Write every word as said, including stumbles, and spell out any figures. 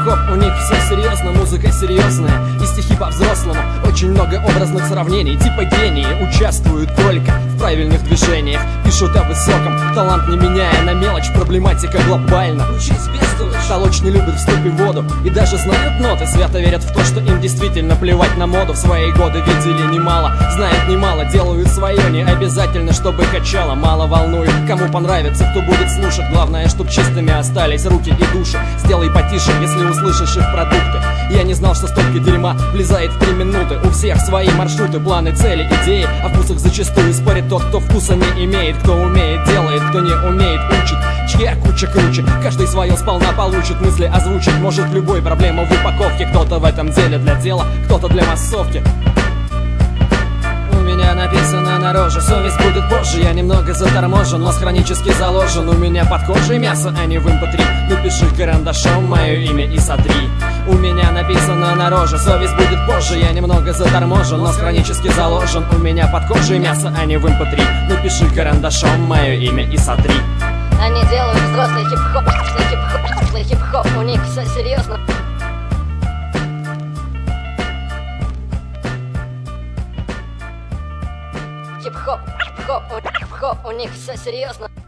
хип-хоп, у них все серьезно, музыка серьезная и стихи по-взрослому. Очень много образных сравнений, типа гении участвуют только в правильных движениях. Пишут о высоком, талант не меняя на мелочь, проблематика глобальна. Учись бедствовать. Толочь не любят в ступе воду и даже знают ноты. Свято верят в то, что им действительно плевать на моду. В свои годы видели немало, знают немало, делают свое, не обязательно, чтобы качало. Мало волнует, кому понравится, кто будет слушать. Главное, чтоб чистыми остались руки и души. Сделай потише, если услышишь их продукты. Я не знал, что столько дерьма влезает в три минуты. У всех свои маршруты, планы, цели, идеи. О вкусах зачастую спорит тот, кто вкуса не имеет. Кто умеет, делает, кто не умеет, учит. Чья куча круче, каждый свое сполна получит. Мысли озвучить может любой, проблему в упаковке. Кто-то в этом деле для дела, кто-то для массовки. У меня написано на роже, совесть будет позже. Я немного заторможен, но хронически заложен. У меня под кожей мясо, а не в эм пэ три. Напиши карандашом мое имя и сотри. У меня написано на роже, совесть будет позже. Я немного заторможен, но хронически заложен. У меня под кожей мясо, а не в эм пэ три. Напиши карандашом мое имя и сотри. Они делают взрослый хип-хоп, хип-хоп, хип-хоп, у них все серьезно. Хип-хоп, хип-хоп, хип-хоп, у них все серьезно.